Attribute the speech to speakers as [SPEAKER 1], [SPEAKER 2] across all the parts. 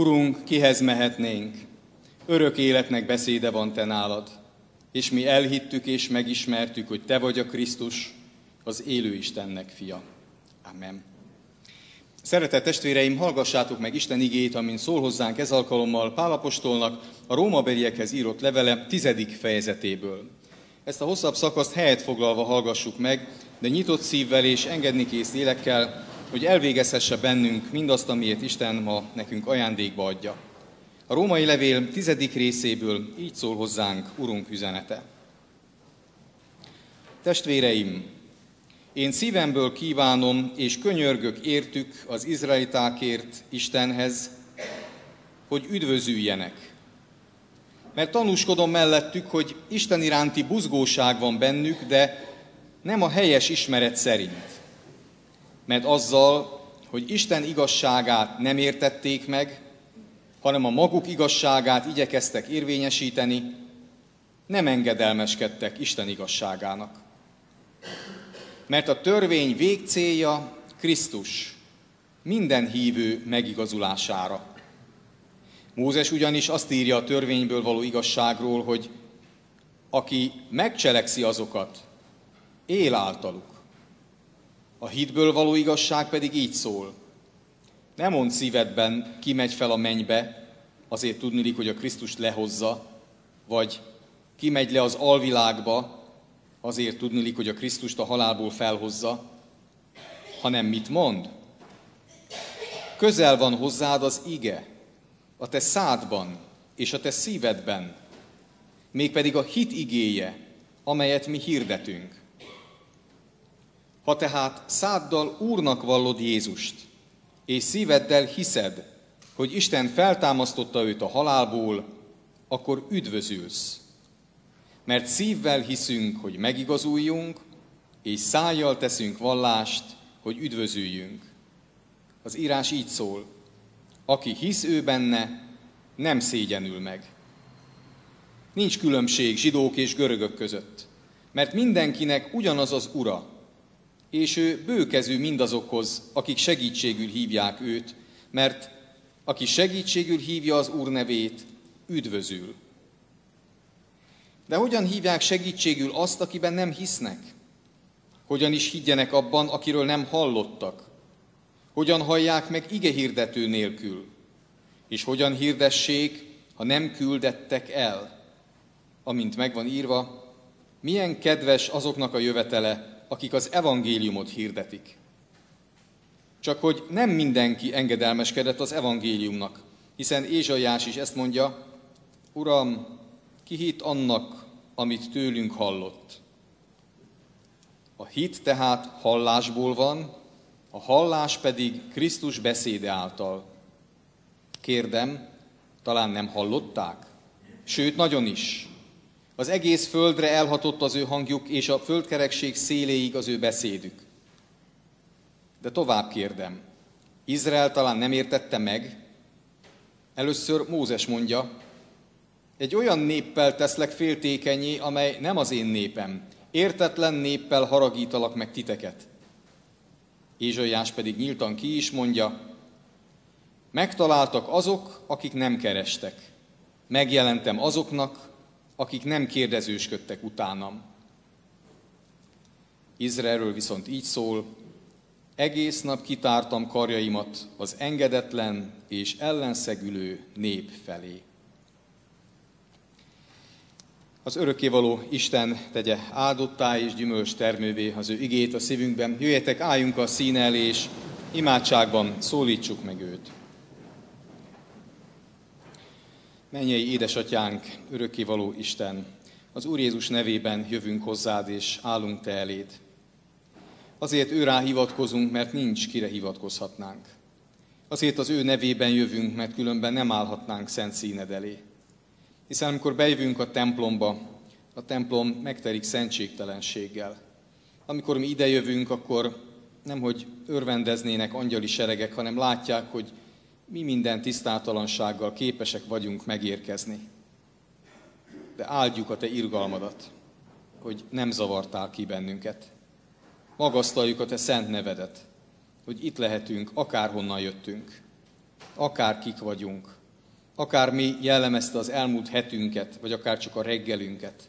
[SPEAKER 1] Urunk, kihez mehetnénk? Örök életnek beszéde van te nálad, és mi elhittük és megismertük, hogy te vagy a Krisztus, az élő Istennek fia. Amen. Szeretett testvéreim, hallgassátok meg Isten igéjét, amint szól hozzánk ez alkalommal Pál apostolnak a rómabeliekhez írott levele 10. fejezetéből. Ezt a hosszabb szakaszt helyet foglalva hallgassuk meg, de nyitott szívvel és engednikész lélekkel, hogy elvégezhesse bennünk mindazt, amiért Isten ma nekünk ajándékba adja. A római levél 10. részéből így szól hozzánk Urunk üzenete. Testvéreim, én szívemből kívánom és könyörgök értük az izraelitákért Istenhez, hogy üdvözüljenek. Mert tanúskodom mellettük, hogy Isten iránti buzgóság van bennük, de nem a helyes ismeret szerint. Mert azzal, hogy Isten igazságát nem értették meg, hanem a maguk igazságát igyekeztek érvényesíteni, nem engedelmeskedtek Isten igazságának. Mert a törvény végcélja Krisztus, minden hívő megigazulására. Mózes ugyanis azt írja a törvényből való igazságról, hogy aki megcselekszi azokat, él általuk. A hitből való igazság pedig így szól. Ne mondd szívedben, ki megy fel a mennybe, azért tudniillik, hogy a Krisztust lehozza, vagy ki megy le az alvilágba, azért tudniillik, hogy a Krisztust a halálból felhozza, hanem mit mond? Közel van hozzád az ige, a te szádban és a te szívedben, mégpedig a hit igéje, amelyet mi hirdetünk. Ha tehát száddal Úrnak vallod Jézust, és szíveddel hiszed, hogy Isten feltámasztotta őt a halálból, akkor üdvözülsz. Mert szívvel hiszünk, hogy megigazuljunk, és szájjal teszünk vallást, hogy üdvözüljünk. Az írás így szól, aki hisz ő benne, nem szégyenül meg. Nincs különbség zsidók és görögök között, mert mindenkinek ugyanaz az Ura, és ő bőkezű mindazokhoz, akik segítségül hívják őt, mert aki segítségül hívja az Úr nevét, üdvözül. De hogyan hívják segítségül azt, akiben nem hisznek? Hogyan is higgyenek abban, akiről nem hallottak? Hogyan hallják meg igehirdető nélkül? És hogyan hirdessék, ha nem küldettek el? Amint megvan írva, milyen kedves azoknak a jövetele, akik az evangéliumot hirdetik. Csak hogy nem mindenki engedelmeskedett az evangéliumnak, hiszen Ézsaiás is ezt mondja, Uram, ki hitt annak, amit tőlünk hallott? A hit tehát hallásból van, a hallás pedig Krisztus beszéde által. Kérdem, talán nem hallották? Sőt, nagyon is. Az egész földre elhatott az ő hangjuk, és a földkerekség széléig az ő beszédük. De tovább kérdem, Izrael talán nem értette meg? Először Mózes mondja, egy olyan néppel teszlek féltékenyé, amely nem az én népem. Értetlen néppel haragítalak meg titeket. Ézsaiás pedig nyíltan ki is mondja, megtaláltak azok, akik nem kerestek. Megjelentem azoknak, akik nem kérdezősködtek utánam. Izraelről viszont így szól, egész nap kitártam karjaimat az engedetlen és ellenszegülő nép felé. Az örökkévaló Isten tegye áldottá és gyümölcs termővé az ő igét a szívünkben. Jöjjetek, álljunk a színe elé, és imádságban szólítsuk meg őt. Mennyei édesatyánk, örökkévaló Isten, az Úr Jézus nevében jövünk hozzád, és állunk te eléd. Azért őrá hivatkozunk, mert nincs, kire hivatkozhatnánk. Azért az ő nevében jövünk, mert különben nem állhatnánk szent színed elé. Hiszen amikor bejövünk a templomba, a templom megtelik szentségtelenséggel. Amikor mi idejövünk, akkor nemhogy örvendeznének angyali seregek, hanem látják, hogy mi minden tisztátalansággal képesek vagyunk megérkezni. De áldjuk a te irgalmadat, hogy nem zavartál ki bennünket. Magasztaljuk a te szent nevedet, hogy itt lehetünk, akárhonnan jöttünk. akár kik vagyunk, akár mi jellemezte az elmúlt hetünket, vagy akár csak a reggelünket.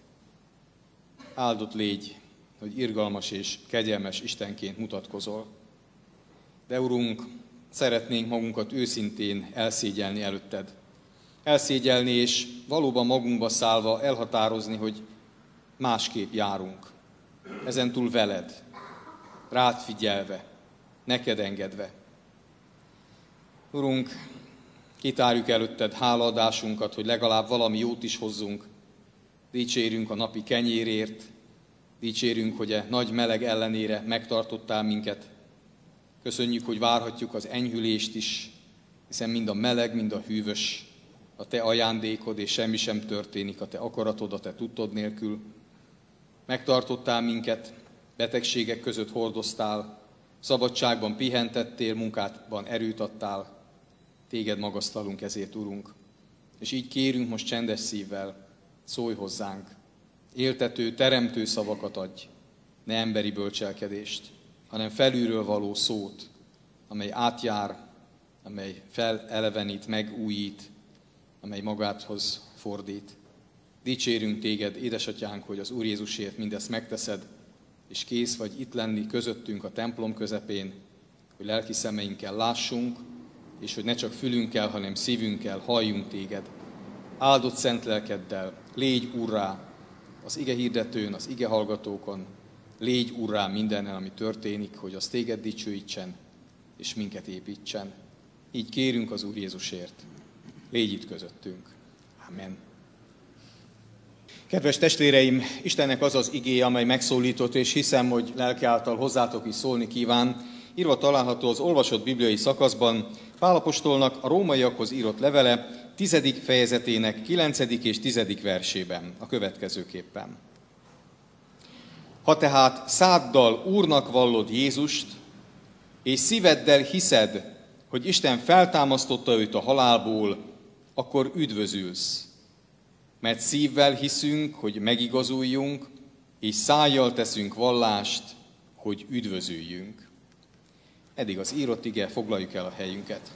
[SPEAKER 1] Áldott légy, hogy irgalmas és kegyelmes Istenként mutatkozol. De Urunk, szeretnénk magunkat őszintén elszégyelni előtted. Elszégyelni és valóban magunkba szállva elhatározni, hogy másképp járunk. Ezentúl veled, rád figyelve, neked engedve. Urunk, kitárjuk előtted hálaadásunkat, hogy legalább valami jót is hozzunk. Dicsérünk a napi kenyérért, dicsérünk, hogy a nagy meleg ellenére megtartottál minket. Köszönjük, hogy várhatjuk az enyhülést is, hiszen mind a meleg, mind a hűvös a te ajándékod, és semmi sem történik a te akaratod, a te tudtod nélkül. Megtartottál minket, betegségek között hordoztál, szabadságban pihentettél, munkádban erőt adtál. Téged magasztalunk ezért, Urunk. És így kérünk most csendes szívvel, szólj hozzánk. Éltető, teremtő szavakat adj, ne emberi bölcselkedést, hanem felülről való szót, amely átjár, amely felelevenít, megújít, amely magádhoz fordít. Dicsérünk téged, édesatyánk, hogy az Úr Jézusért mindezt megteszed, és kész vagy itt lenni közöttünk a templom közepén, hogy lelki szemeinkkel lássunk, és hogy ne csak fülünkkel, hanem szívünkkel halljunk téged. Áldott szent lelkeddel, légy urrá az ige hirdetőn, az ige hallgatókon, légy urrá mindenen, ami történik, hogy az téged dicsőítsen, és minket építsen. Így kérünk az Úr Jézusért. Légy itt közöttünk. Amen. Kedves testvéreim, Istennek az az igéje, amely megszólított, és hiszem, hogy lelke által hozzátok is szólni kíván, írva található az olvasott bibliai szakaszban, Pál apostolnak a rómaiakhoz írott levele 10. fejezetének 9. és 10. versében, a következőképpen. Ha tehát száddal Úrnak vallod Jézust, és szíveddel hiszed, hogy Isten feltámasztotta őt a halálból, akkor üdvözülsz. Mert szívvel hiszünk, hogy megigazuljunk, és szájjal teszünk vallást, hogy üdvözüljünk. Eddig az írott ige, foglaljuk el a helyünket.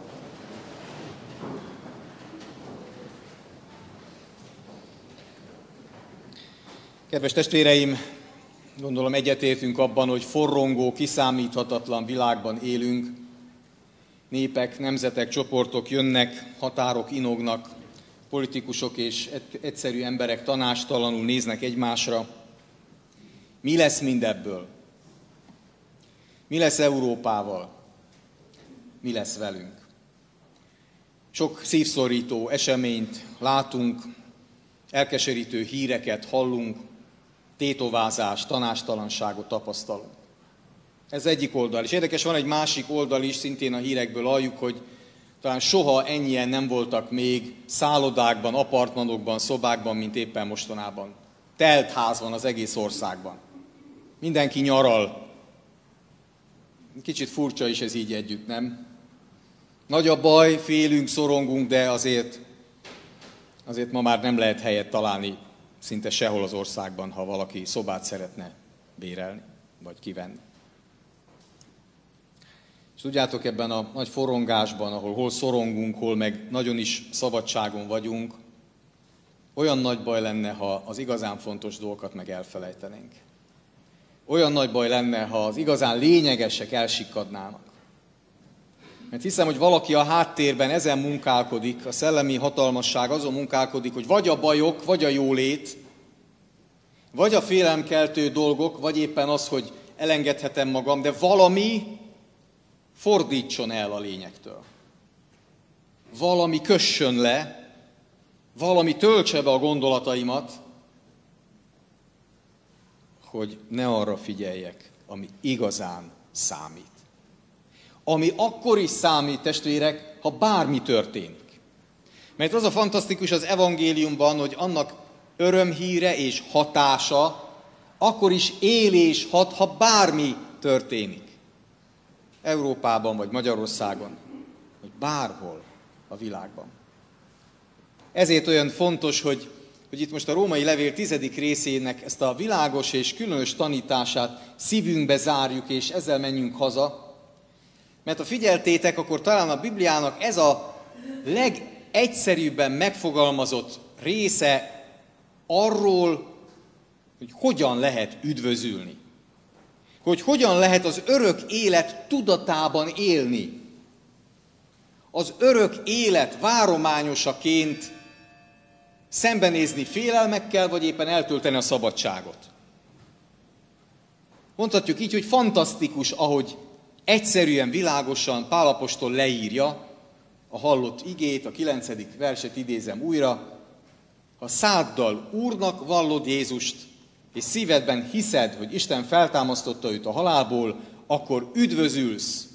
[SPEAKER 1] Kedves testvéreim, gondolom egyetértünk abban, hogy forrongó, kiszámíthatatlan világban élünk. Népek, nemzetek, csoportok jönnek, határok inognak, politikusok és egyszerű emberek tanástalanul néznek egymásra. Mi lesz mindebből? Mi lesz Európával? Mi lesz velünk? Sok szívszorító eseményt látunk, elkeserítő híreket hallunk, tétovázást, tanástalanságot tapasztalunk. Ez egyik oldal. És érdekes, van egy másik oldal is, szintén a hírekből halljuk, hogy talán soha ennyien nem voltak még szállodákban, apartmanokban, szobákban, mint éppen mostanában. Telt ház van az egész országban. Mindenki nyaral. Kicsit furcsa is ez így együtt, nem? Nagy a baj, félünk, szorongunk, de azért ma már nem lehet helyet találni szinte sehol az országban, ha valaki szobát szeretne bérelni, vagy kivenni. És tudjátok, ebben a nagy forrongásban, ahol hol szorongunk, hol meg nagyon is szabadságon vagyunk, olyan nagy baj lenne, ha az igazán fontos dolgokat meg elfelejtenénk. Olyan nagy baj lenne, ha az igazán lényegesek elsikkadnának. Mert hiszem, hogy valaki a háttérben ezen munkálkodik, a szellemi hatalmasság azon munkálkodik, hogy vagy a bajok, vagy a jólét, vagy a félelemkeltő dolgok, vagy éppen az, hogy elengedhetem magam, de valami fordítson el a lényektől. Valami kössön le, valami töltse be a gondolataimat, hogy ne arra figyeljek, ami igazán számít. Ami akkor is számít, testvérek, ha bármi történik. Mert az a fantasztikus az evangéliumban, hogy annak örömhíre és hatása akkor is él és hat, ha bármi történik. Európában vagy Magyarországon, vagy bárhol a világban. Ezért olyan fontos, hogy itt most a római levél 10. részének ezt a világos és különös tanítását szívünkbe zárjuk, és ezzel menjünk haza, Mert ha figyeltétek, akkor talán a Bibliának ez a legegyszerűbben megfogalmazott része arról, hogy hogyan lehet üdvözülni. Hogy hogyan lehet az örök élet tudatában élni. Az örök élet várományosaként szembenézni félelmekkel, vagy éppen eltölteni a szabadságot. Mondhatjuk így, hogy fantasztikus, ahogy egyszerűen, világosan Pál apostol leírja a hallott igét, a 9. verset idézem újra. Ha száddal Úrnak vallod Jézust, és szívedben hiszed, hogy Isten feltámasztotta őt a halálból, akkor üdvözülsz.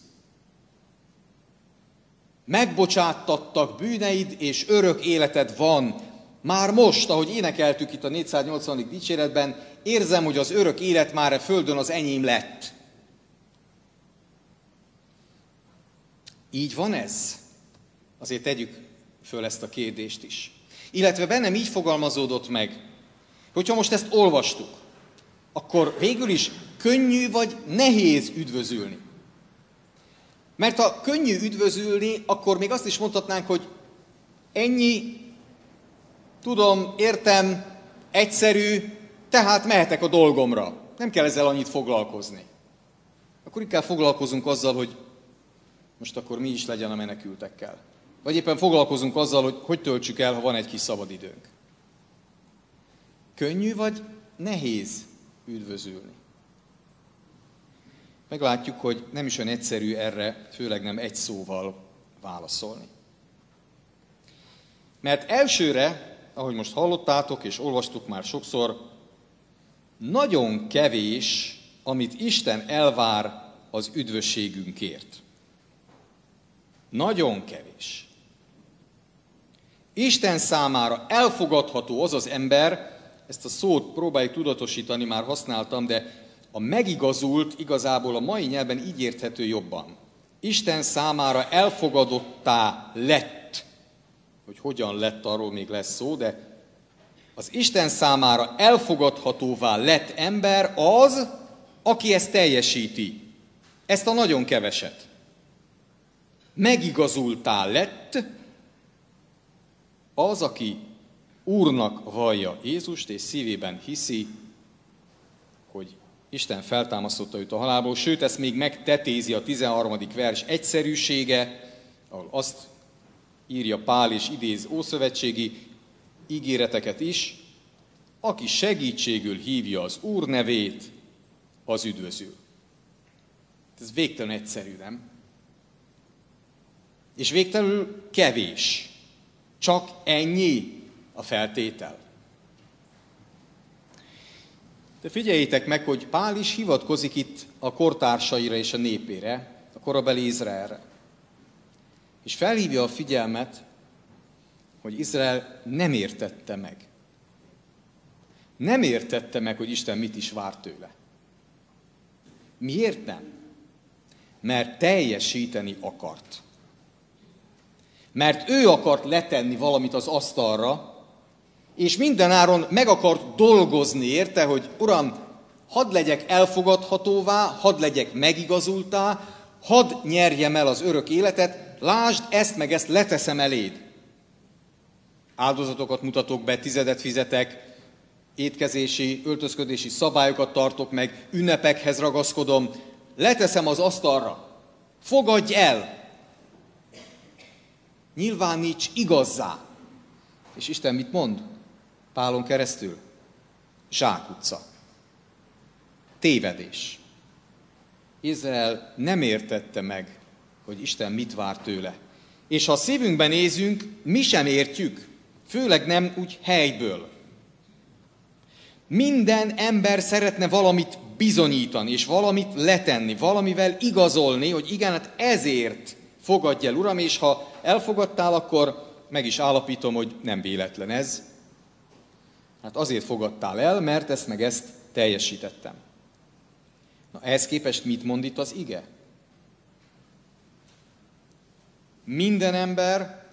[SPEAKER 1] Megbocsáttattak bűneid, és örök életed van. Már most, ahogy énekeltük itt a 480. dicséretben, érzem, hogy az örök élet már a földön az enyém lett. Így van ez? Azért tegyük föl ezt a kérdést is. Illetve bennem így fogalmazódott meg, hogyha most ezt olvastuk, akkor végül is könnyű vagy nehéz üdvözülni. Mert ha könnyű üdvözülni, akkor még azt is mondhatnánk, hogy ennyi, tudom, értem, egyszerű, tehát mehetek a dolgomra. Nem kell ezzel annyit foglalkozni. Akkor inkább foglalkozunk azzal, hogy most akkor mi is legyen a menekültekkel. Vagy éppen foglalkozunk azzal, hogy töltsük el, ha van egy kis szabadidőnk. Könnyű vagy nehéz üdvözülni? Meglátjuk, hogy nem is olyan egyszerű erre, főleg nem egy szóval válaszolni. Mert elsőre, ahogy most hallottátok és olvastuk már sokszor, nagyon kevés, amit Isten elvár az üdvösségünkért. Nagyon kevés. Isten számára elfogadható az az ember, ezt a szót próbáljuk tudatosítani, már használtam, de a megigazult igazából a mai nyelven így érthető jobban. Isten számára elfogadottá lett, hogy hogyan lett, arról még lesz szó, de az Isten számára elfogadhatóvá lett ember az, aki ezt teljesíti. Ezt a nagyon keveset. Megigazultá lett az, aki Úrnak vallja Jézust, és szívében hiszi, hogy Isten feltámasztotta őt a halálból, sőt, ezt még megtetézi a 13. vers egyszerűsége, ahol azt írja Pál és idéz ószövetségi ígéreteket is, aki segítségül hívja az Úr nevét, az üdvözül. Ez végtelen egyszerű, nem? És végtelenül kevés. Csak ennyi a feltétel. De figyeljétek meg, hogy Pál is hivatkozik itt a kortársaira és a népére, a korabeli Izraelre. És felhívja a figyelmet, hogy Izrael nem értette meg. Nem értette meg, hogy Isten mit is vár tőle. Miért nem? Mert teljesíteni akart. Mert ő akart letenni valamit az asztalra, és mindenáron meg akart dolgozni érte, hogy Uram, hadd legyek elfogadhatóvá, hadd legyek megigazultá, hadd nyerjem el az örök életet, lásd, ezt meg ezt leteszem eléd. Áldozatokat mutatok be, tizedet fizetek, étkezési, öltözködési szabályokat tartok meg, ünnepekhez ragaszkodom, leteszem az asztalra, fogadj el, nyilváníts igazzá. És Isten mit mond? Pálon keresztül? Zsákutca. Tévedés. Izrael nem értette meg, hogy Isten mit vár tőle. És ha a szívünkben nézünk, mi sem értjük, főleg nem úgy helyből. Minden ember szeretne valamit bizonyítani, és valamit letenni, valamivel igazolni, hogy igen, hát ezért fogadj el, Uram, és ha elfogadtál, akkor meg is állapítom, hogy nem véletlen ez. Hát azért fogadtál el, mert ezt meg ezt teljesítettem. Na, ehhez képest mit mond itt az ige? Minden ember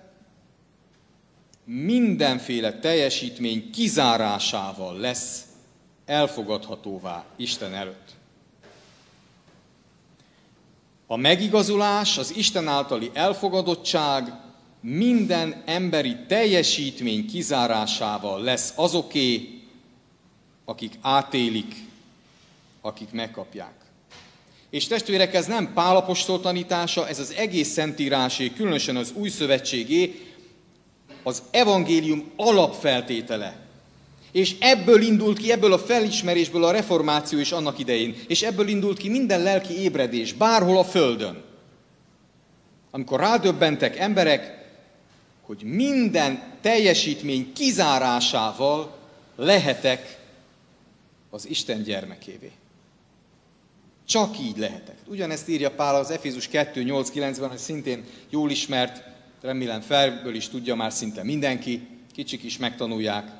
[SPEAKER 1] mindenféle teljesítmény kizárásával lesz elfogadhatóvá Isten előtt. A megigazulás, az Isten általi elfogadottság minden emberi teljesítmény kizárásával lesz azoké, akik átélik, akik megkapják. És testvérek, ez nem Pál apostol tanítása, ez az egész Szentírásé, különösen az Új Szövetségé, az evangélium alapfeltétele. És ebből indult ki, ebből a felismerésből a reformáció is annak idején. És ebből indult ki minden lelki ébredés, bárhol a földön. Amikor rádöbbentek emberek, hogy minden teljesítmény kizárásával lehetek az Isten gyermekévé. Csak így lehetek. Ugyanezt írja Pál az Efézus 2.8.9-ben, hogy szintén jól ismert, remélem felből is tudja már szinte mindenki, kicsik is megtanulják.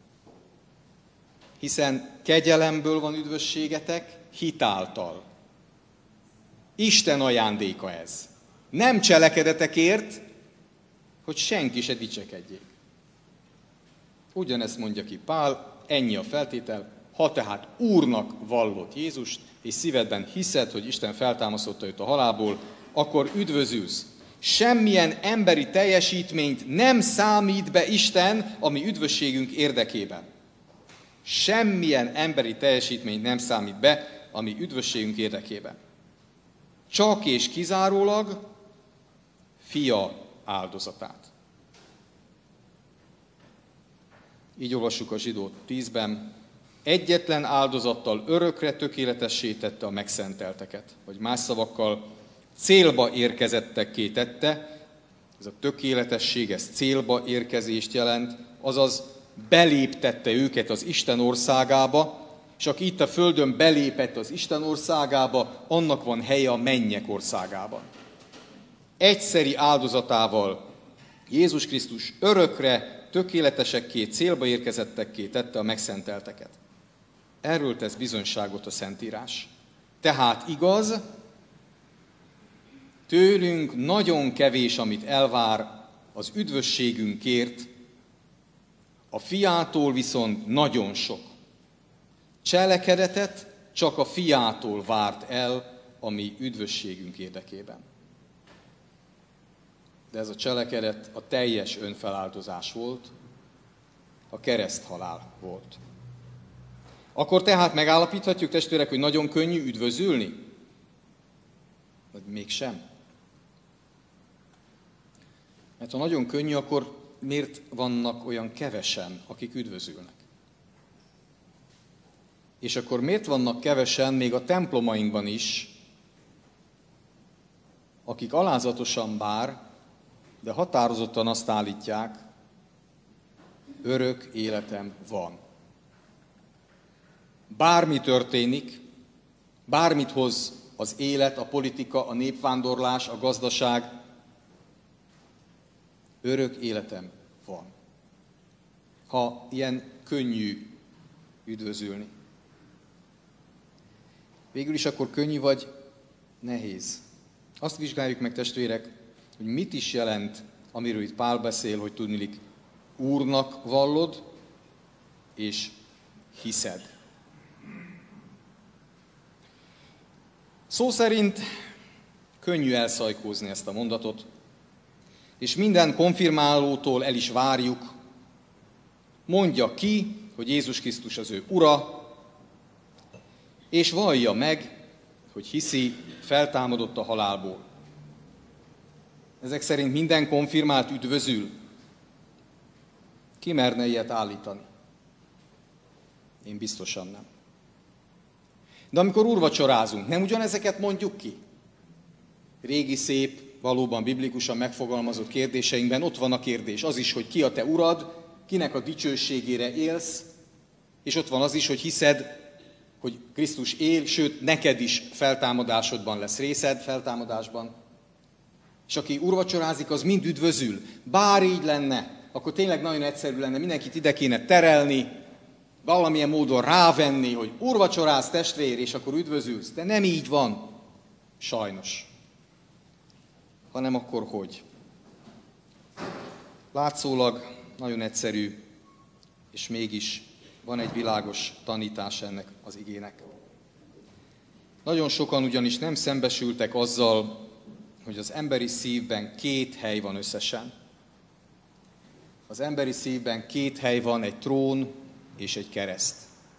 [SPEAKER 1] Hiszen kegyelemből van üdvösségetek, hitáltal. Isten ajándéka ez. Nem cselekedetekért, hogy senki se dicsekedjék. Ugyanezt mondja ki Pál, ennyi a feltétel, ha tehát Úrnak vallott Jézust, és szívedben hiszed, hogy Isten feltámasztotta őt a halálból, akkor üdvözülsz. Semmilyen emberi teljesítményt nem számít be Isten a mi üdvösségünk érdekében. Semmilyen emberi teljesítményt nem számít be a mi üdvösségünk érdekében. Csak és kizárólag fia áldozatát. Így olvassuk a Zsidó 10-ben. Egyetlen áldozattal örökre tökéletessé tette a megszentelteket. Vagy más szavakkal célba érkezettekké tette. Ez a tökéletesség, ez célba érkezést jelent, azaz beléptette őket az Isten országába, és aki itt a földön belépett az Isten országába, annak van helye a mennyek országában. Egyszeri áldozatával Jézus Krisztus örökre tökéletesekké, célba érkezettekké tette a megszentelteket. Erről tesz bizonyságot a Szentírás. Tehát igaz, tőlünk nagyon kevés, amit elvár az üdvösségünkért, a fiától viszont nagyon sok. Cselekedetet csak a fiától várt el a mi üdvösségünk érdekében. De ez a cselekedet a teljes önfeláldozás volt, a kereszthalál volt. Akkor tehát megállapíthatjuk, testvérek, hogy nagyon könnyű üdvözülni? Vagy mégsem? Mert ha nagyon könnyű, akkor miért vannak olyan kevesen, akik üdvözülnek? És akkor miért vannak kevesen még a templomainkban is, akik alázatosan bár, de határozottan azt állítják, örök életem van. Bármi történik, bármit hoz az élet, a politika, a népvándorlás, a gazdaság, örök életem van. Ha ilyen könnyű üdvözülni. Végül is akkor könnyű vagy nehéz. Azt vizsgáljuk meg, testvérek, hogy mit is jelent, amiről itt Pál beszél, hogy tudniillik Úrnak vallod, és hiszed. Szó szerint könnyű elszajkózni ezt a mondatot, és minden konfirmálótól el is várjuk, mondja ki, hogy Jézus Krisztus az ő Ura, és vallja meg, hogy hiszi, feltámadott a halálból. Ezek szerint minden konfirmált üdvözül. Ki merne ilyet állítani? Én biztosan nem. De amikor úrvacsorázunk, nem ugyanezeket mondjuk ki? Régi, szép, valóban biblikusan megfogalmazott kérdéseinkben ott van a kérdés. Az is, hogy ki a te urad, kinek a dicsőségére élsz, és ott van az is, hogy hiszed, hogy Krisztus él, sőt, neked is feltámadásodban lesz részed, feltámadásban. És aki úrvacsorázik, az mind üdvözül. Bár így lenne, akkor tényleg nagyon egyszerű lenne, mindenkit ide kéne terelni, valamilyen módon rávenni, hogy úrvacsoráz testvér, és akkor üdvözülsz. De nem így van, sajnos. Hanem akkor hogy? Látszólag nagyon egyszerű, és mégis van egy világos tanítás ennek az igének. Nagyon sokan ugyanis nem szembesültek azzal, hogy az emberi szívben 2 hely van összesen. Az emberi szívben 2 hely van, egy trón és egy kereszt.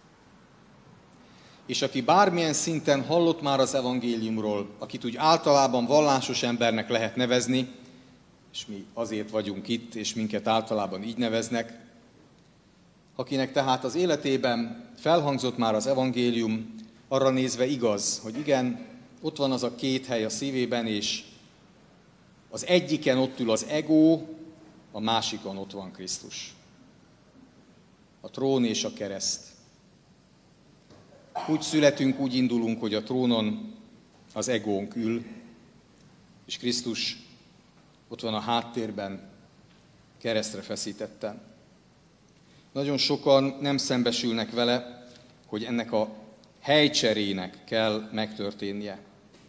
[SPEAKER 1] És aki bármilyen szinten hallott már az evangéliumról, akit úgy általában vallásos embernek lehet nevezni, és mi azért vagyunk itt, és minket általában így neveznek, akinek tehát az életében felhangzott már az evangélium, arra nézve igaz, hogy igen, ott van az a 2 hely a szívében, és az egyiken ott ül az ego, a másikon ott van Krisztus. A trón és a kereszt. Úgy születünk, úgy indulunk, hogy a trónon az egónk ül, és Krisztus ott van a háttérben, keresztre feszítetten. Nagyon sokan nem szembesülnek vele, hogy ennek a helycserének kell megtörténnie.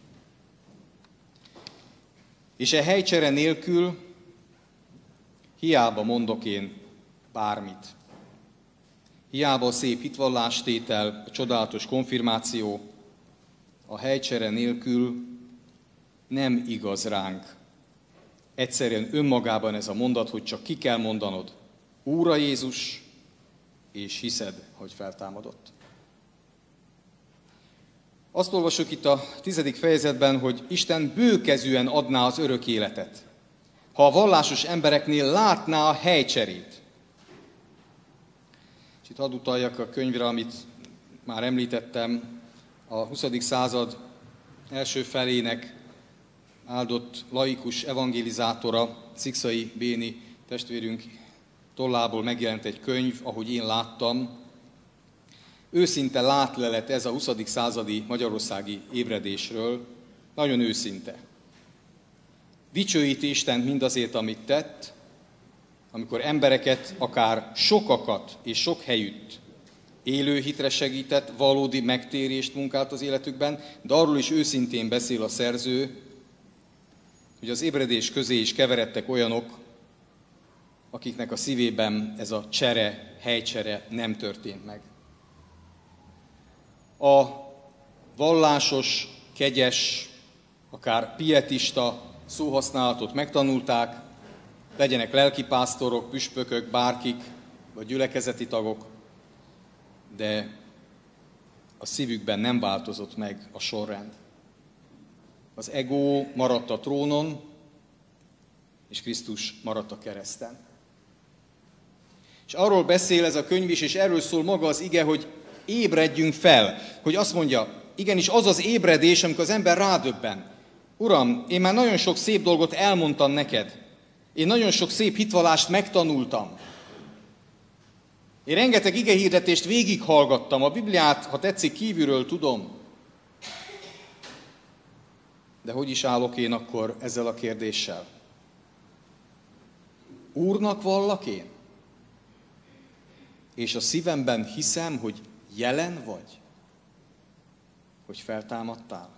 [SPEAKER 1] És e helycsere nélkül hiába mondok én bármit. Hiába a szép hitvallástétel, a csodálatos konfirmáció, a helycsere nélkül nem igaz ránk. Egyszerűen önmagában ez a mondat, hogy csak ki kell mondanod, Úr a Jézus, és hiszed, hogy feltámadott. Azt olvasok itt a 10. fejezetben, hogy Isten bőkezűen adná az örök életet, ha a vallásos embereknél látná a helycserét. És itt hadd utaljak a könyvre, amit már említettem, a 20. század első felének áldott laikus evangelizátora, Szikszai Béni testvérünk tollából megjelent egy könyv, ahogy én láttam. Őszinte látlelet ez a 20. századi magyarországi ébredésről, nagyon őszinte. Dicsőíti Istent mindazért, amit tett, amikor embereket, akár sokakat és sok helyütt élő hitre segített, valódi megtérést munkált az életükben, de arról is őszintén beszél a szerző, hogy az ébredés közé is keveredtek olyanok, akiknek a szívében ez a csere, helycsere nem történt meg. A vallásos, kegyes, akár pietista szóhasználatot megtanulták, legyenek lelkipásztorok, püspökök, bárkik, vagy gyülekezeti tagok, de a szívükben nem változott meg a sorrend. Az ego maradt a trónon, és Krisztus maradt a kereszten. És arról beszél ez a könyv is, és erről szól maga az ige, hogy ébredjünk fel. Hogy azt mondja, igenis az az ébredés, amikor az ember rádöbben. Uram, én már nagyon sok szép dolgot elmondtam neked. Én nagyon sok szép hitvallást megtanultam. Én rengeteg igehirdetést végighallgattam. A Bibliát, ha tetszik, kívülről tudom. De hogy is állok én akkor ezzel a kérdéssel? Úrnak vallak én? És a szívemben hiszem, hogy jelen vagy? Hogy feltámadtál?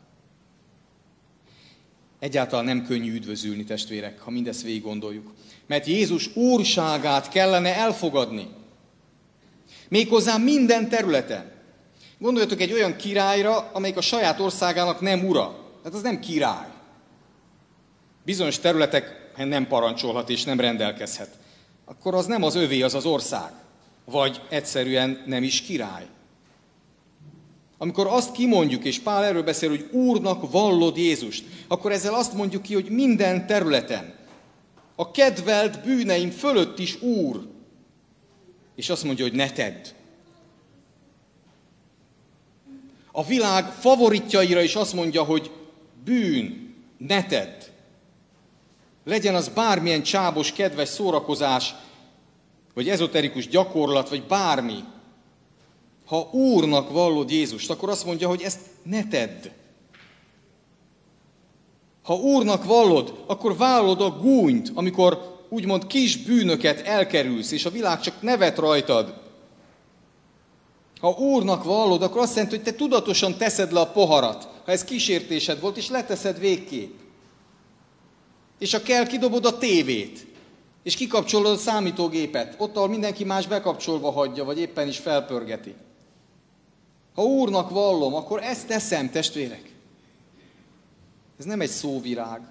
[SPEAKER 1] Egyáltalán nem könnyű üdvözülni, testvérek, ha mindezt végig gondoljuk. Mert Jézus úrságát kellene elfogadni. Méghozzá minden területen. Gondoljatok egy olyan királyra, amelyik a saját országának nem ura. Hát az nem király. Bizonyos területeken nem parancsolhat és nem rendelkezhet. Akkor az nem az övé, az az ország. Vagy egyszerűen nem is király. Amikor azt kimondjuk, és Pál erről beszél, hogy Úrnak vallod Jézust, akkor ezzel azt mondjuk ki, hogy minden területen, a kedvelt bűneim fölött is Úr. És azt mondja, hogy ne tedd. A világ favoritjaira is azt mondja, hogy bűn, ne tedd. Legyen az bármilyen csábos, kedves szórakozás, vagy ezoterikus gyakorlat, vagy bármi. Ha Úrnak vallod Jézust, akkor azt mondja, hogy ezt ne tedd. Ha Úrnak vallod, akkor vállalod a gúnyt, amikor úgymond kis bűnöket elkerülsz, és a világ csak nevet rajtad. Ha Úrnak vallod, akkor azt jelenti, hogy te tudatosan teszed le a poharat, ha ez kísértésed volt, és leteszed végképp. És ha kell, kidobod a tévét, és kikapcsolod a számítógépet, ott, ahol mindenki más bekapcsolva hagyja, vagy éppen is felpörgeti. Ha Úrnak vallom, akkor ezt teszem, testvérek. Ez nem egy szóvirág.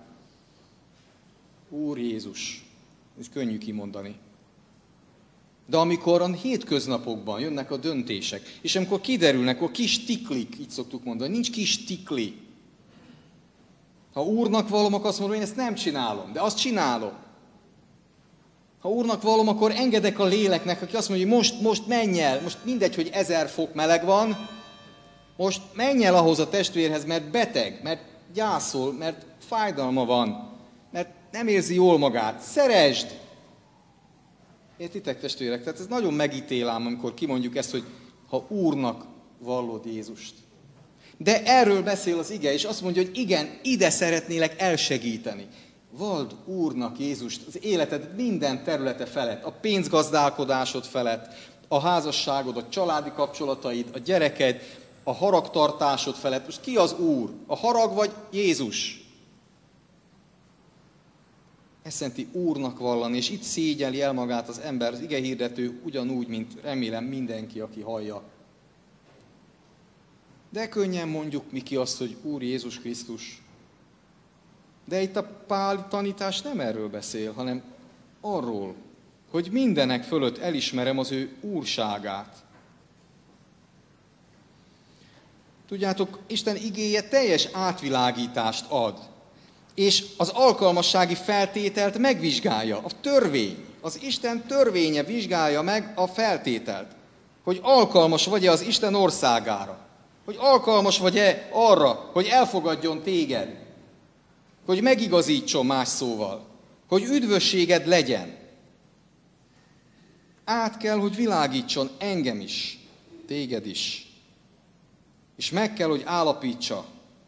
[SPEAKER 1] Úr Jézus. Ez könnyű kimondani. De amikor a hétköznapokban jönnek a döntések, és amikor kiderülnek, akkor kis tiklik, így szoktuk mondani, nincs kis tikli. Ha Úrnak vallom, akkor azt mondom, én ezt nem csinálom, de azt csinálom. Ha Úrnak vallom, akkor engedek a léleknek, aki azt mondja, hogy most menj el, most mindegy, hogy 1000 fok meleg van, most menj el ahhoz a testvérhez, mert beteg, mert gyászol, mert fájdalma van, mert nem érzi jól magát. Szeresd! Értitek, testvérek? Tehát ez nagyon megítél ám, amikor kimondjuk ezt, hogy ha Úrnak vallod Jézust. De erről beszél az ige, és azt mondja, hogy igen, ide szeretnélek elsegíteni. Vald Úrnak Jézust az életed minden területe felett, a pénzgazdálkodásod felett, a házasságod, a családi kapcsolataid, a gyereked, a haragtartásod felett. Most ki az Úr? A harag vagy Jézus? Ezt jelenti Úrnak vallani, és itt szégyeli el magát az ember, az igehirdető ugyanúgy, mint remélem mindenki, aki hallja. De könnyen mondjuk mi ki azt, hogy Úr Jézus Krisztus. De itt a Pál tanítás nem erről beszél, hanem arról, hogy mindenek fölött elismerem az ő úrságát. Tudjátok, Isten igéje teljes átvilágítást ad, és az alkalmassági feltételt megvizsgálja. A törvény, az Isten törvénye vizsgálja meg a feltételt, hogy alkalmas vagy-e az Isten országára, hogy alkalmas vagy-e arra, hogy elfogadjon téged, hogy megigazítson más szóval, hogy üdvösséged legyen. Át kell, hogy világítson engem is, téged is. És meg kell, hogy állapítsa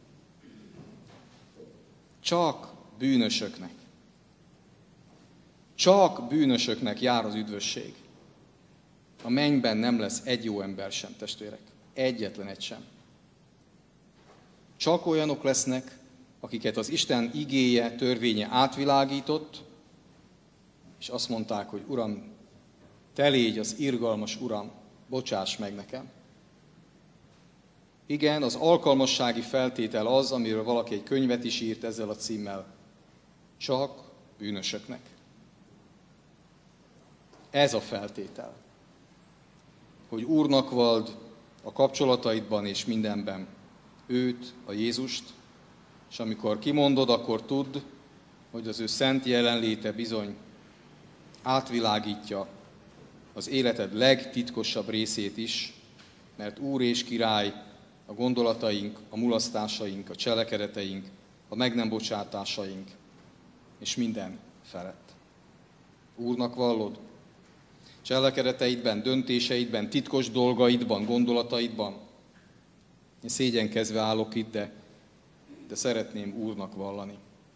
[SPEAKER 1] csak bűnösöknek. Csak bűnösöknek jár az üdvösség. A mennyben nem lesz egy jó ember sem, testvérek. Egyetlen egy sem. Csak olyanok lesznek, akiket az Isten igéje, törvénye átvilágított, és azt mondták, hogy Uram, te légy az irgalmas Uram, bocsáss meg nekem. Igen, az alkalmassági feltétel az, amiről valaki egy könyvet is írt ezzel a címmel. Csak bűnösöknek. Ez a feltétel. Hogy Úrnak vald a kapcsolataidban és mindenben őt, a Jézust, és amikor kimondod, akkor tudd, hogy az ő szent jelenléte bizony átvilágítja az életed legtitkosabb részét is, mert Úr és Király a gondolataink, a mulasztásaink, a cselekedeteink, a meg nem bocsátásaink, és minden felett. Úrnak vallod? Cselekedeteidben, döntéseidben, titkos dolgaidban, gondolataidban. Én szégyenkezve állok itt, de szeretném Úrnak vallani.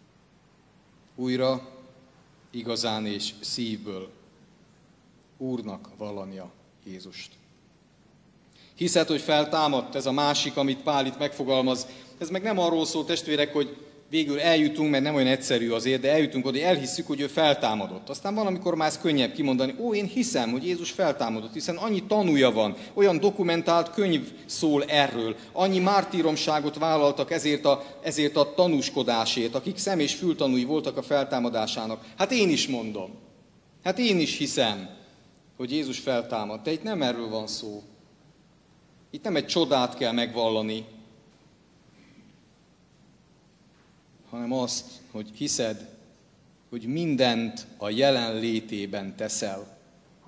[SPEAKER 1] Újra, igazán és szívből Úrnak vallania Jézust. Hiszed, hogy feltámadt, ez a másik, amit Pál itt megfogalmaz. Ez meg nem arról szól, testvérek, hogy végül eljutunk, mert nem olyan egyszerű azért, de eljutunk oda, hogy elhisszük, hogy ő feltámadott. Aztán valamikor már ez könnyebb kimondani, én hiszem, hogy Jézus feltámadott, hiszen annyi tanúja van, olyan dokumentált könyv szól erről, annyi mártíromságot vállaltak ezért a tanúskodásért, akik szem- és fültanúi voltak a feltámadásának. Hát én is mondom, hát én is hiszem, hogy Jézus feltámadt, de itt nem erről van szó. Itt nem egy csodát kell megvallani, hanem azt, hogy hiszed, hogy mindent a jelenlétében teszel.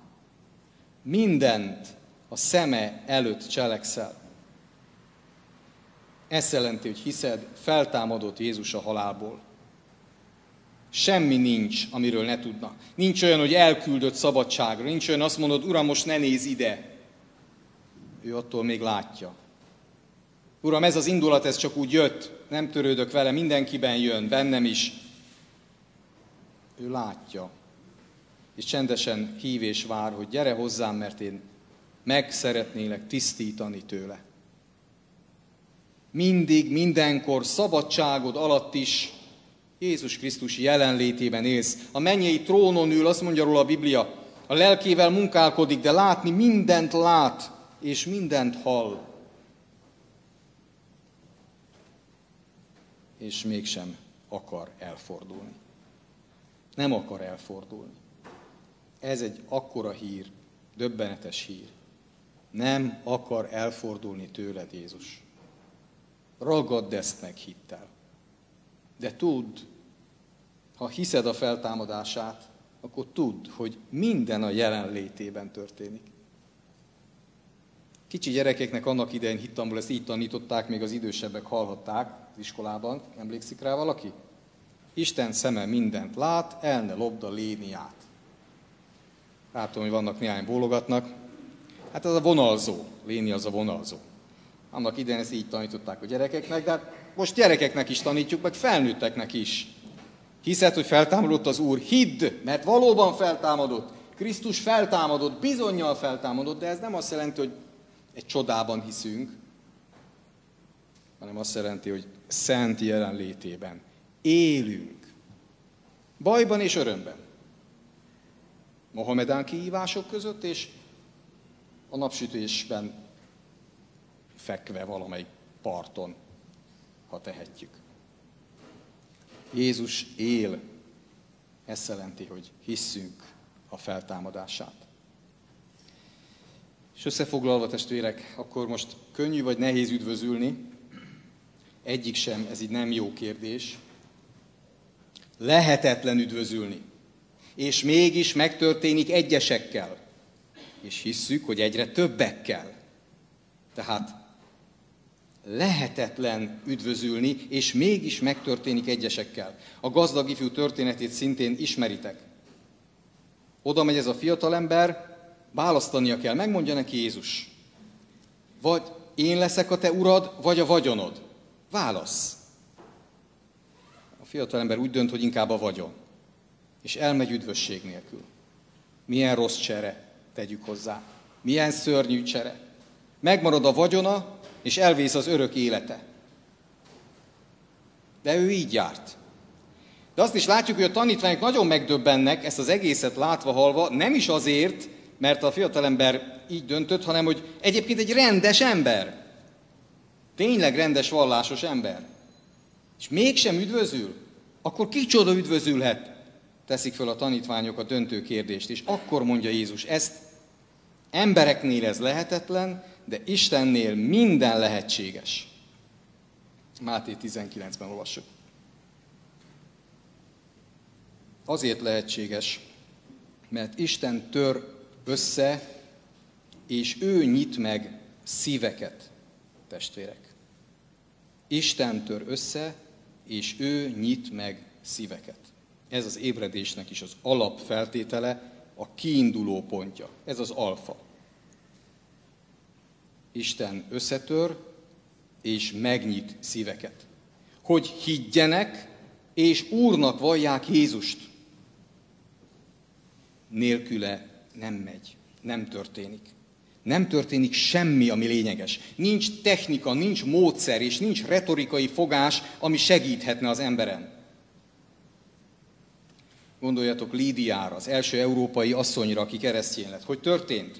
[SPEAKER 1] Mindent a szeme előtt cselekszel. Ez jelenti, hogy hiszed, feltámadott Jézus a halálból. Semmi nincs, amiről ne tudna. Nincs olyan, hogy elküldött szabadságra. Nincs olyan, azt mondod, Uram, most ne nézz ide. Ő attól még látja. Uram, ez az indulat, ez csak úgy jött, nem törődök vele, mindenkiben jön, bennem is. Ő látja, és csendesen hív és vár, hogy gyere hozzám, mert én meg szeretnélek tisztítani tőle. Mindig, mindenkor, szabadságod alatt is Jézus Krisztus jelenlétében élsz. A mennyei trónon ül, azt mondja róla a Biblia, a lelkével munkálkodik, de látni mindent lát, és mindent hall. és mégsem akar elfordulni. Nem akar elfordulni. Ez egy akkora hír, döbbenetes hír. Nem akar elfordulni tőled, Jézus. Ragadd ezt meg hittel. De tudd, ha hiszed a feltámadását, akkor tudd, hogy minden a jelenlétében történik. Kicsi gyerekeknek annak idején hittamból ezt így tanították, még az idősebbek hallhatták az iskolában. Emlékszik rá valaki? Isten szeme mindent lát, el ne lopd a léniát. Látom, hogy vannak néhány bólogatnak. Hát ez a vonalzó. Léni az a vonalzó. Annak idején ezt így tanították a gyerekeknek, de hát most gyerekeknek is tanítjuk, meg felnőtteknek is. Hiszed, hogy feltámadott az Úr? Hidd, mert valóban feltámadott. Krisztus feltámadott, bizonnyal feltámadott, de ez nem azt jelenti, hogy egy csodában hiszünk, hanem azt jelenti, hogy szent jelenlétében élünk. Bajban és örömben. Mohamedán kihívások között, és a napsütésben fekve valamelyik parton, ha tehetjük. Jézus él. Ez jelenti, hogy hisszünk a feltámadását. És összefoglalva, testvérek, akkor most könnyű vagy nehéz üdvözülni? Egyik sem, ez így nem jó kérdés. Lehetetlen üdvözülni. És mégis megtörténik egyesekkel. És hisszük, hogy egyre többekkel. Tehát lehetetlen üdvözülni, és mégis megtörténik egyesekkel. A gazdag ifjú történetét szintén ismeritek. Oda megy ez a fiatalember, választania kell, megmondja neki Jézus. Vagy én leszek a te urad, vagy a vagyonod. Válasz. A fiatalember úgy dönt, hogy inkább a vagyon. És elmegy üdvösség nélkül. Milyen rossz csere, tegyük hozzá. Milyen szörnyű csere. Megmarad a vagyona, és elvész az örök élete. De ő így járt. De azt is látjuk, hogy a tanítványok nagyon megdöbbennek, ezt az egészet látva-hallva, nem is azért, mert a fiatalember így döntött, hanem hogy egyébként egy rendes ember. Tényleg rendes, vallásos ember. És mégsem üdvözül. Akkor kicsoda üdvözülhet? Teszik föl a tanítványok a döntő kérdést. És akkor mondja Jézus ezt, embereknél ez lehetetlen, de Istennél minden lehetséges. Máté 19-ben olvassuk. Azért lehetséges, mert Isten tör össze, és ő nyit meg szíveket, testvérek. Isten tör össze, és ő nyit meg szíveket. Ez az ébredésnek is az alapfeltétele, a kiinduló pontja. Ez az alfa. Isten összetör, és megnyit szíveket. Hogy higgyenek, és Úrnak vallják Jézust. Nélküle nem megy, nem történik. Nem történik semmi, ami lényeges. Nincs technika, nincs módszer, és nincs retorikai fogás, ami segíthetne az emberen. Gondoljatok Lídiára, az első európai asszonyra, aki keresztény lett. Hogy történt?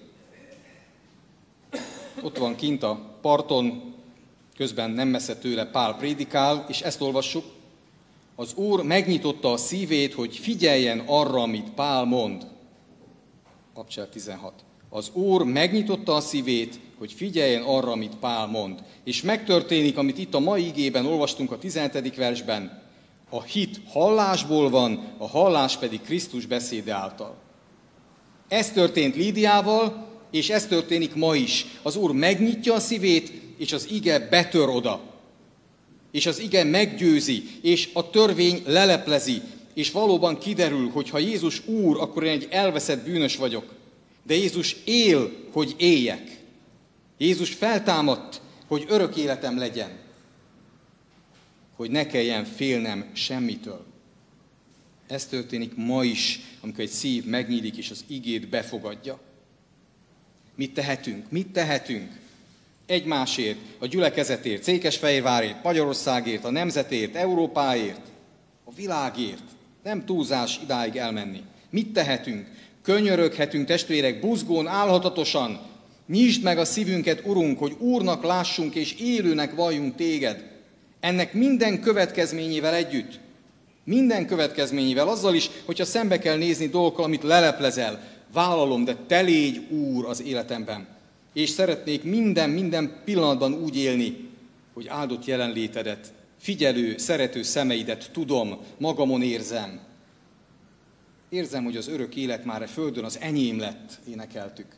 [SPEAKER 1] Ott van kint a parton, közben nem messze tőle Pál prédikál, és ezt olvassuk. Az Úr megnyitotta a szívét, hogy figyeljen arra, amit Pál mond. Abcsel 16. Az Úr megnyitotta a szívét, hogy figyeljen arra, amit Pál mond. És megtörténik, amit itt a mai igében olvastunk a 17. versben. A hit hallásból van, a hallás pedig Krisztus beszéde által. Ez történt Lídiával, és ez történik ma is. Az Úr megnyitja a szívét, és az ige betör oda. És az ige meggyőzi, és a törvény leleplezi, és valóban kiderül, hogy ha Jézus Úr, akkor én egy elveszett bűnös vagyok. De Jézus él, hogy éljek. Jézus feltámadt, hogy örök életem legyen. Hogy ne kelljen félnem semmitől. Ez történik ma is, amikor egy szív megnyílik, és az igét befogadja. Mit tehetünk? Mit tehetünk? Egymásért, a gyülekezetért, Székesfehérvárért, Magyarországért, a nemzetért, Európáért, a világért. Nem túlzás idáig elmenni. Mit tehetünk? Könyöröghetünk, testvérek, buzgón, álhatatosan. Nyisd meg a szívünket, Urunk, hogy Úrnak lássunk és élőnek valljunk téged. Ennek minden következményével együtt. Minden következményével, azzal is, hogyha szembe kell nézni dolgokkal, amit leleplezel. Vállalom, de te légy Úr az életemben. És szeretnék minden pillanatban úgy élni, hogy áldott jelenlétedet, figyelő, szerető szemeidet tudom, magamon érzem. Érzem, hogy az örök élet már a földön az enyém lett, énekeltük.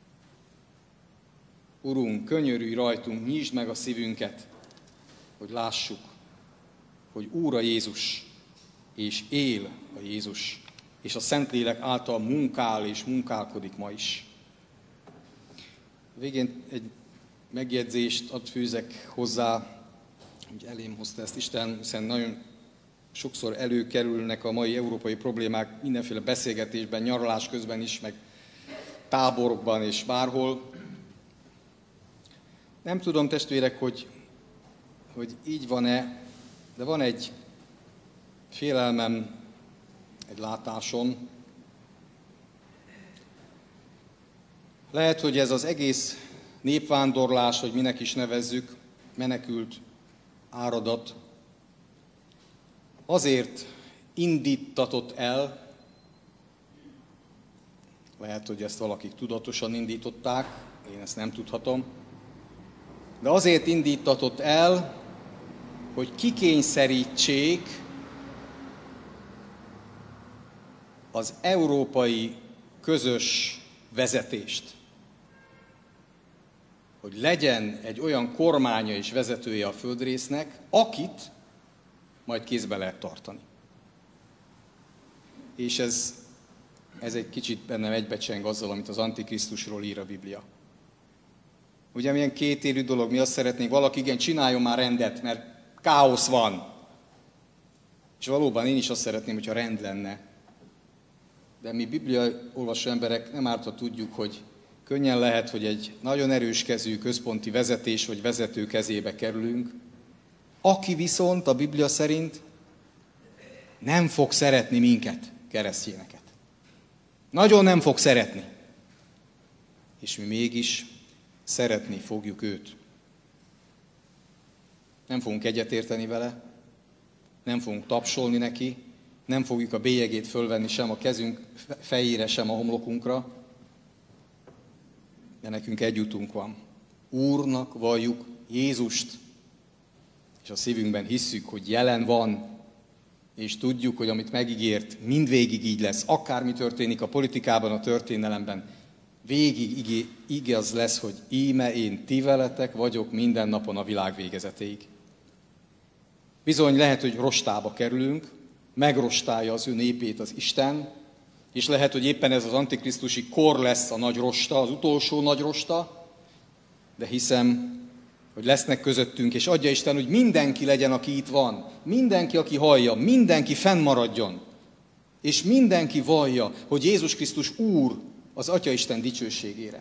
[SPEAKER 1] Urunk, könyörülj rajtunk, nyisd meg a szívünket, hogy lássuk, hogy Úr a Jézus, és él a Jézus, és a Szentlélek által munkál és munkálkodik ma is. Végén egy megjegyzést add fűzek hozzá, hogy elém hozta ezt Isten, hiszen nagyon sokszor előkerülnek a mai európai problémák mindenféle beszélgetésben, nyaralás közben is, meg táborokban és bárhol. Nem tudom, testvérek, hogy így van-e, de van egy félelmem, egy látásom. Lehet, hogy ez az egész népvándorlás, hogy minek is nevezzük, menekült áradat, azért indítatott el, lehet, hogy ezt valakik tudatosan indították, én ezt nem tudhatom, de azért indítatott el, hogy kikényszerítsék az európai közös vezetést. Hogy legyen egy olyan kormánya és vezetője a földrésznek, akit majd kézbe lehet tartani. És ez egy kicsit bennem egybecseng azzal, amit az Antikrisztusról ír a Biblia. Ugye milyen kétélű dolog, mi azt szeretnénk, valaki igen, csináljon már rendet, mert káosz van. És valóban én is azt szeretném, hogyha rend lenne. De mi bibliaolvasó emberek nem árt, ha tudjuk, hogy könnyen lehet, hogy egy nagyon erős kezű központi vezetés vagy vezető kezébe kerülünk, aki viszont a Biblia szerint nem fog szeretni minket, keresztényeket. Nagyon nem fog szeretni. És mi mégis szeretni fogjuk őt. Nem fogunk egyetérteni vele, nem fogunk tapsolni neki, nem fogjuk a bélyegét fölvenni sem a kezünk fejére, sem a homlokunkra, de nekünk egy utunk van. Úrnak valljuk Jézust, és a szívünkben hisszük, hogy jelen van, és tudjuk, hogy amit megígért, mindvégig így lesz. Akármi történik a politikában, a történelemben, végig igaz lesz, hogy íme én ti veletek vagyok minden napon a világ végezetéig. Bizony lehet, hogy rostába kerülünk, megrostálja az ő népét az Isten, és lehet, hogy éppen ez az antikrisztusi kor lesz a nagy rosta, az utolsó nagy rosta, de hiszem, hogy lesznek közöttünk, és adja Isten, hogy mindenki legyen, aki itt van, mindenki, aki hallja, mindenki fennmaradjon, és mindenki vallja, hogy Jézus Krisztus Úr az Atya Isten dicsőségére.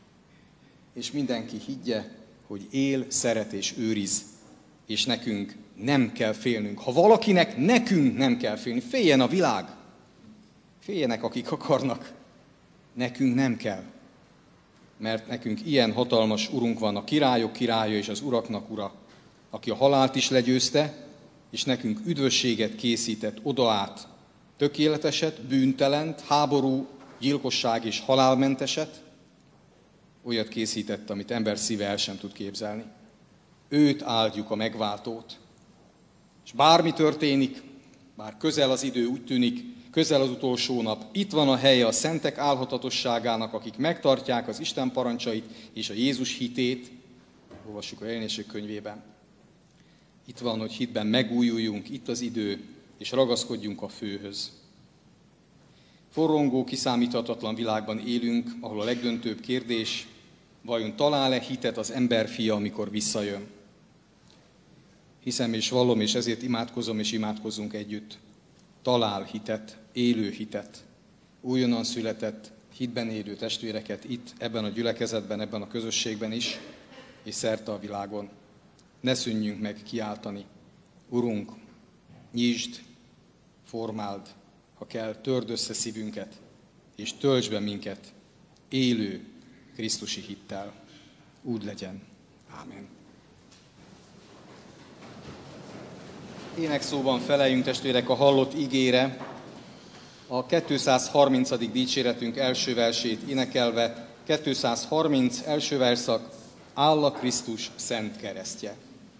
[SPEAKER 1] És mindenki higgye, hogy él, szeret és őriz, és nekünk nem kell félnünk. Ha valakinek, nekünk nem kell félni. Féljen a világ. Féljenek, akik akarnak. Nekünk nem kell. Mert nekünk ilyen hatalmas urunk van, a királyok királya és az uraknak ura, aki a halált is legyőzte, és nekünk üdvösséget készített odaát, tökéleteset, bűntelent, háború, gyilkosság és halálmenteset, olyat készített, amit ember szíve el sem tud képzelni. Őt áldjuk, a megváltót. És bármi történik, bár közel az idő, úgy tűnik, közel az utolsó nap, itt van a helye a szentek álhatatosságának, akik megtartják az Isten parancsait és a Jézus hitét, olvassuk a Jelenések könyvében. Itt van, hogy hitben megújuljunk, itt az idő, és ragaszkodjunk a főhöz. Forrongó, kiszámíthatatlan világban élünk, ahol a legdöntőbb kérdés, vajon talál-e hitet az emberfia, amikor visszajön? Hiszem és vallom, és ezért imádkozom, és imádkozunk együtt. Talál hitet, élő hitet, újonnan született, hitben élő testvéreket itt, ebben a gyülekezetben, ebben a közösségben is, és szerte a világon. Ne szűnjünk meg kiáltani. Urunk, nyisd, formáld, ha kell, törd össze szívünket, és töltsd be minket élő krisztusi hittel. Úgy legyen. Ámen. Énekszóban feleljünk, testvérek, a hallott igére, a 230. dicséretünk első versét énekelve, 230 első verszak, áll a Krisztus szent keresztje.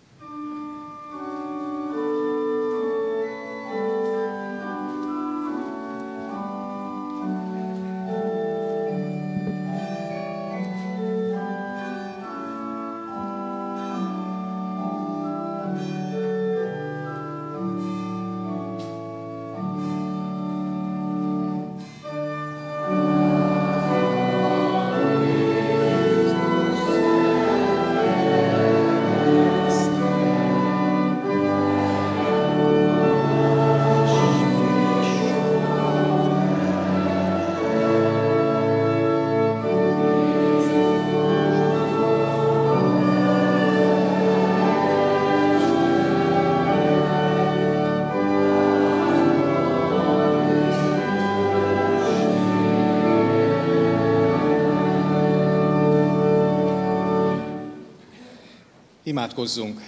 [SPEAKER 1] Imádkozzunk!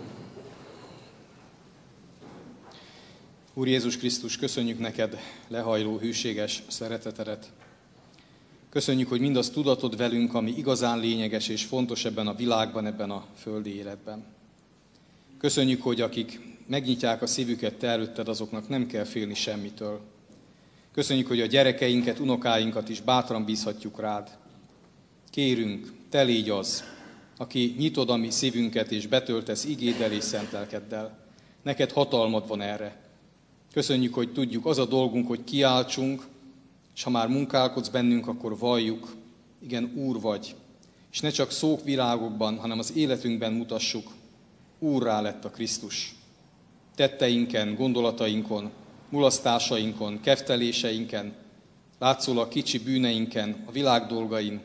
[SPEAKER 1] Úr Jézus Krisztus, köszönjük neked lehajló, hűséges szeretetedet. Köszönjük, hogy mindazt tudatod velünk, ami igazán lényeges és fontos ebben a világban, ebben a földi életben. Köszönjük, hogy akik megnyitják a szívüket te előtted, azoknak nem kell félni semmitől. Köszönjük, hogy a gyerekeinket, unokáinkat is bátran bízhatjuk rád. Kérünk, te légy az, aki nyitod a mi szívünket és betöltesz igéddel és szent lelkeddel. Neked hatalmad van erre. Köszönjük, hogy tudjuk, az a dolgunk, hogy kiáltsunk, és ha már munkálkodsz bennünk, akkor valljuk, igen, Úr vagy. És ne csak szók világokban, hanem az életünkben mutassuk, Úrrá lett a Krisztus. Tetteinken, gondolatainkon, mulasztásainkon, kefteléseinken, látszólag kicsi bűneinken, a világ dolgain,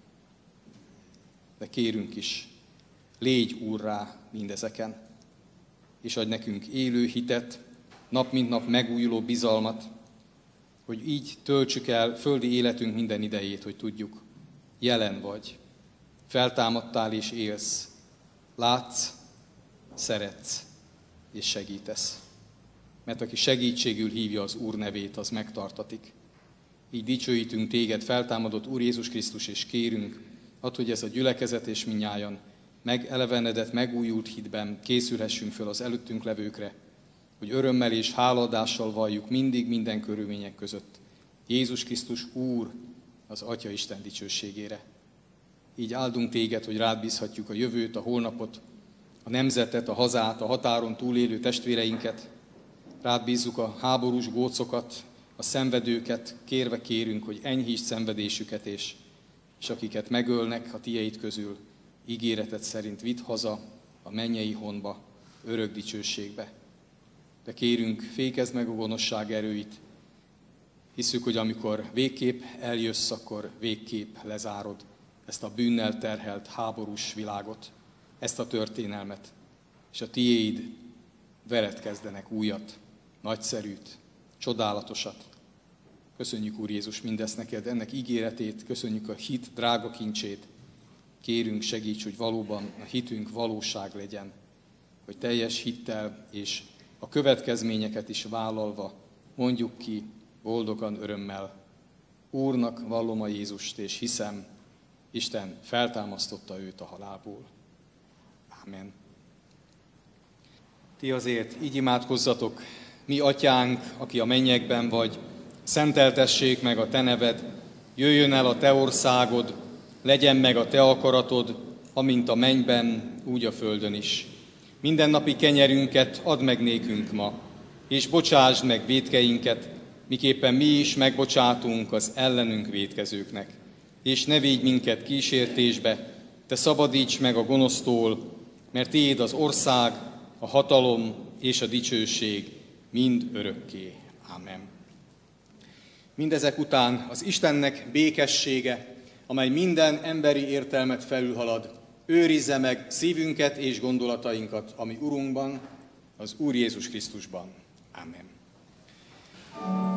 [SPEAKER 1] de kérünk is, légy Úrrá mindezeken, és adj nekünk élő hitet, nap mint nap megújuló bizalmat, hogy így töltsük el földi életünk minden idejét, hogy tudjuk, jelen vagy, feltámadtál és élsz, látsz, szeretsz és segítesz. Mert aki segítségül hívja az Úr nevét, az megtartatik. Így dicsőítünk téged, feltámadott Úr Jézus Krisztus, és kérünk, add, hogy ez a gyülekezet és mindnyájan megelevenedett, megújult hitben készülhessünk föl az előttünk levőkre, hogy örömmel és hálaadással valljuk mindig, minden körülmények között. Jézus Krisztus Úr az Atya Isten dicsőségére. Így áldunk téged, hogy rád bízhatjuk a jövőt, a holnapot, a nemzetet, a hazát, a határon túlélő testvéreinket. Rád bízzuk a háborús gócokat, a szenvedőket, kérve kérünk, hogy enyhítsd szenvedésüket, és akiket megölnek a tieid közül, ígéreted szerint vidd haza a mennyei honba, örök dicsőségbe. De kérünk, fékezd meg a gonoszság erőit. Hisszük, hogy amikor végképp eljössz, akkor végképp lezárod ezt a bűnnel terhelt háborús világot, ezt a történelmet, és a tiéid veled kezdenek újat, nagyszerűt, csodálatosat. Köszönjük, Úr Jézus, mindezt neked, ennek ígéretét, köszönjük a hit drága kincsét. Kérünk, segíts, hogy valóban a hitünk valóság legyen, hogy teljes hittel és a következményeket is vállalva mondjuk ki boldogan, örömmel. Úrnak vallom a Jézust, és hiszem, Isten feltámasztotta őt a halálból. Ámen. Ti azért így imádkozzatok, mi atyánk, aki a mennyekben vagy, szenteltessék meg a te neved, jöjjön el a te országod, legyen meg a te akaratod, amint a mennyben, úgy a földön is. Mindennapi kenyerünket add meg nékünk ma, és bocsásd meg vétkeinket, miképpen mi is megbocsátunk az ellenünk vétkezőknek. És ne védj minket kísértésbe, te szabadíts meg a gonosztól, mert tiéd az ország, a hatalom és a dicsőség mind örökké. Ámen. Mindezek után az Istennek békessége, amely minden emberi értelmet felülhalad, őrizze meg szívünket és gondolatainkat a mi Urunkban, az Úr Jézus Krisztusban. Ámen.